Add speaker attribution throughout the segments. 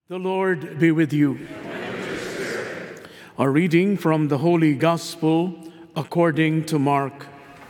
Speaker 1: The Lord be with you. A reading from the Holy Gospel according to Mark.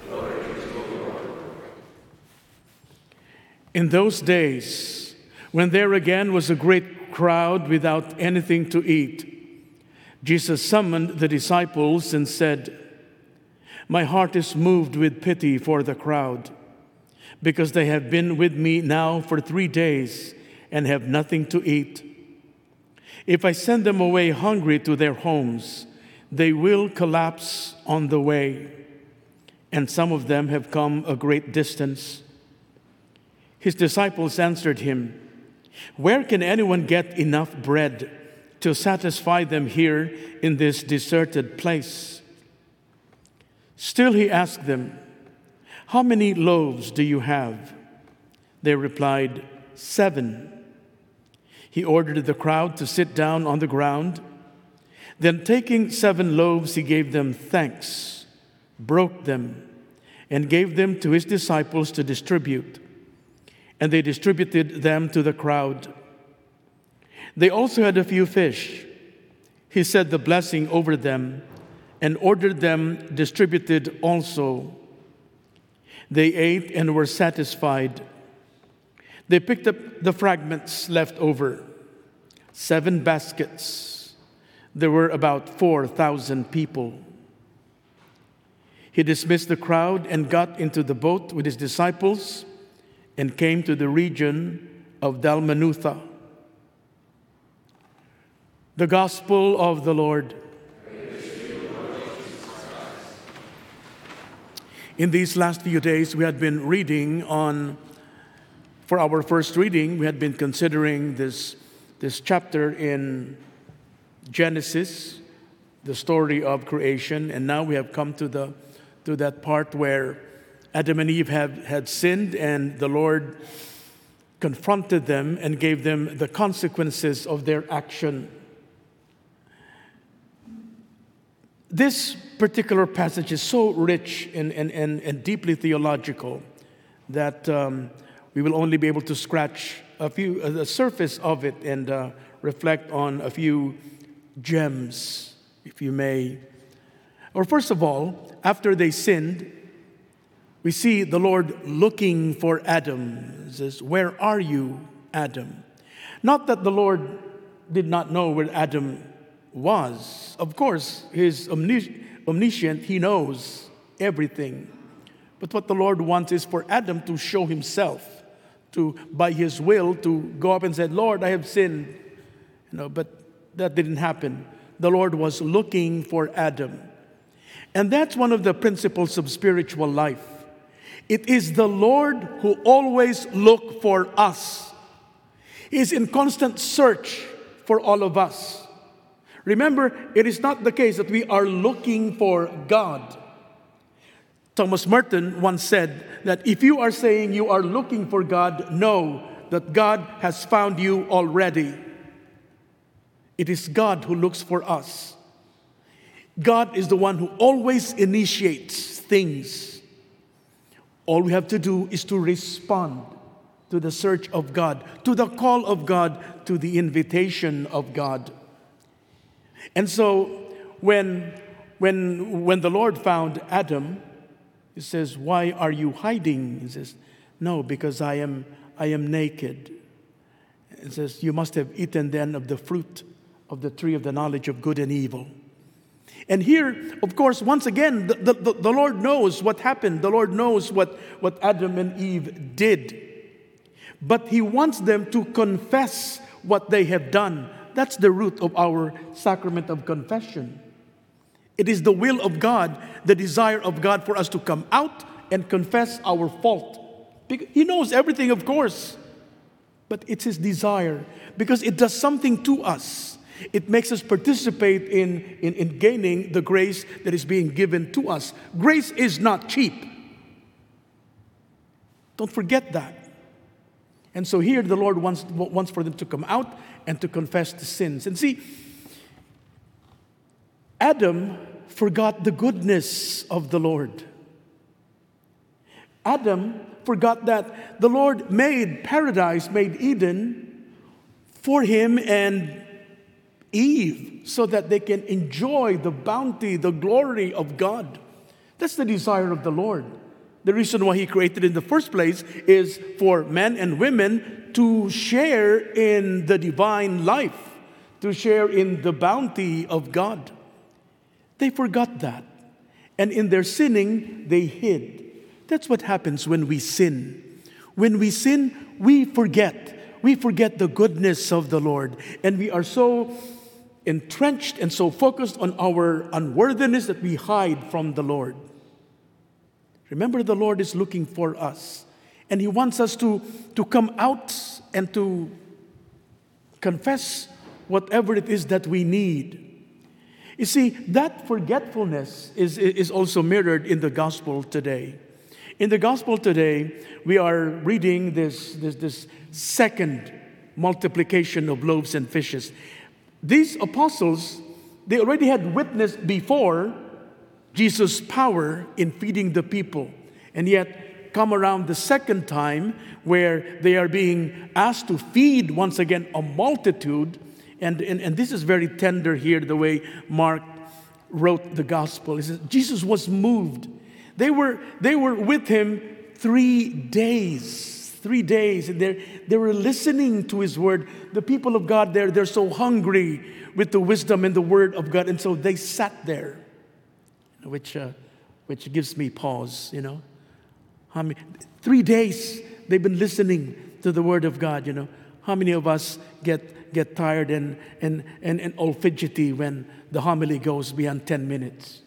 Speaker 1: In those days, when there again was a great crowd without anything to eat, Jesus summoned the disciples and said, "My heart is moved with pity for the crowd, because they have been with me now for 3 days and have nothing to eat. If I send them away hungry to their homes, they will collapse on the way, and some of them have come a great distance." His disciples answered him, "Where can anyone get enough bread to satisfy them here in this deserted place?" Still he asked them, "How many loaves do you have?" They replied, "7." He ordered the crowd to sit down on the ground. Then, taking 7 loaves, he gave them thanks, broke them, and gave them to his disciples to distribute. And they distributed them to the crowd. They also had a few fish. He said the blessing over them and ordered them distributed also. They ate and were satisfied. They picked up the fragments left over, 7 baskets. There were about 4,000 people. He dismissed the crowd and got into the boat with his disciples and came to the region of Dalmanutha. The Gospel of the Lord. In these last few days, we had been reading for our first reading, we had been considering this chapter in Genesis, the story of creation, and now we have come to that part where Adam and Eve had sinned, and the Lord confronted them and gave them the consequences of their action. This particular passage is so rich and deeply theological that we will only be able to scratch the surface of it and reflect on a few gems, if you may. Or first of all, after they sinned, we see the Lord looking for Adam. He says, "Where are you, Adam?" Not that the Lord did not know where Adam was. Of course, He's omniscient. He knows everything. But what the Lord wants is for Adam to show himself, by his will, to go up and say, "Lord, I have sinned." But that didn't happen. The Lord was looking for Adam. And that's one of the principles of spiritual life. It is the Lord who always looks for us. He is in constant search for all of us. Remember, it is not the case that we are looking for God. Thomas Merton once said that if you are saying you are looking for God, know that God has found you already. It is God who looks for us. God is the one who always initiates things. All we have to do is to respond to the search of God, to the call of God, to the invitation of God. And so when the Lord found Adam, He says, "Why are you hiding?" He says, "No, because I am naked." It says, "You must have eaten then of the fruit of the tree of the knowledge of good and evil." And here, of course, once again, the Lord knows what happened. The Lord knows what Adam and Eve did. But He wants them to confess what they have done. That's the root of our sacrament of confession. It is the will of God, the desire of God for us to come out and confess our fault. He knows everything, of course, but it's His desire because it does something to us. It makes us participate in gaining the grace that is being given to us. Grace is not cheap. Don't forget that. And so here the Lord wants for them to come out and to confess the sins. And see, Adam forgot the goodness of the Lord. Adam forgot that the Lord made paradise, made Eden, for him and Eve so that they can enjoy the bounty, the glory of God. That's the desire of the Lord. The reason why he created in the first place is for men and women to share in the divine life, to share in the bounty of God. They forgot that. And in their sinning, they hid. That's what happens when we sin. When we sin, we forget. We forget the goodness of the Lord. And we are so entrenched and so focused on our unworthiness that we hide from the Lord. Remember, the Lord is looking for us. And he wants us to come out and to confess whatever it is that we need. You see, that forgetfulness is also mirrored in the gospel today. In the gospel today, we are reading this second multiplication of loaves and fishes. These apostles, they already had witnessed before Jesus' power in feeding the people. And yet, come around the second time where they are being asked to feed once again a multitude. And this is very tender here, the way Mark wrote the gospel. He says, Jesus was moved. They were with him 3 days. 3 days. And they were listening to his word. The people of God, they're so hungry with the wisdom and the word of God. And so they sat there, which gives me pause, you know. 3 days they've been listening to the word of God, you know. How many of us get tired and all fidgety when the homily goes beyond 10 minutes?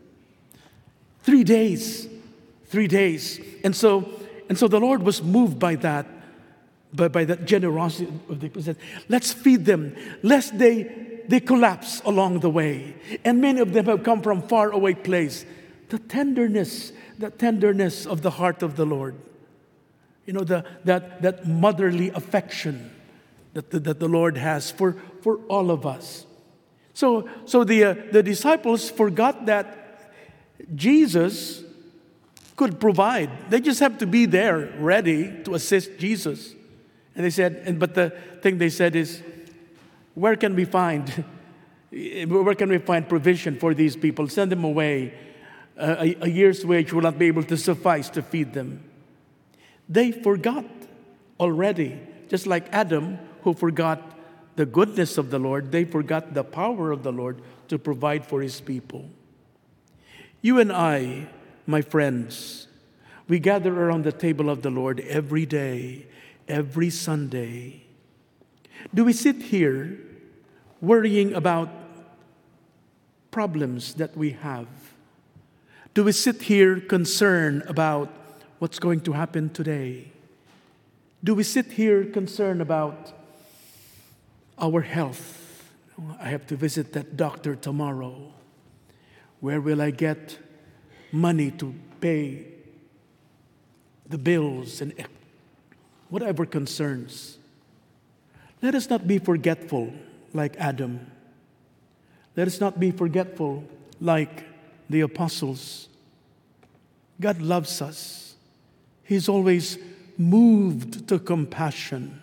Speaker 1: 3 days. 3 days. And so the Lord was moved by that, by that generosity of the people. Let's feed them, lest they collapse along the way. And many of them have come from far away place. The tenderness of the heart of the Lord. You know, that motherly affection that the Lord has for all of us. So the disciples forgot that Jesus could provide. They just have to be there, ready to assist Jesus. And they said, but the thing they said is, where can we find provision for these people? Send them away. A year's wage will not be able to suffice to feed them. They forgot already, just like Adam, who forgot the goodness of the Lord. They forgot the power of the Lord to provide for his people. You and I, my friends, we gather around the table of the Lord every day, every Sunday. Do we sit here worrying about problems that we have? Do we sit here concerned about what's going to happen today? Do we sit here concerned about our health? I have to visit that doctor tomorrow. Where will I get money to pay the bills and whatever concerns? Let us not be forgetful like Adam. Let us not be forgetful like the apostles. God loves us. He's always moved to compassion.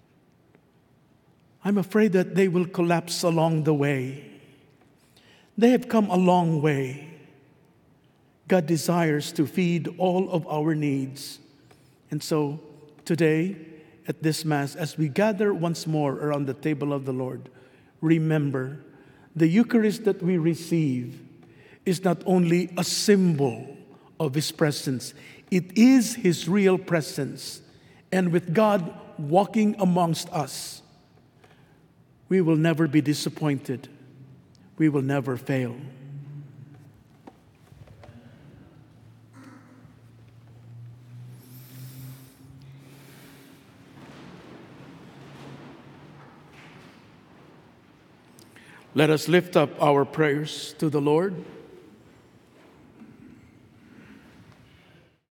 Speaker 1: I'm afraid that they will collapse along the way. They have come a long way. God desires to feed all of our needs. And so today, at this Mass, as we gather once more around the table of the Lord, remember the Eucharist that we receive is not only a symbol of his presence, it is his real presence. And with God walking amongst us, we will never be disappointed. We will never fail. Let us lift up our prayers to the Lord.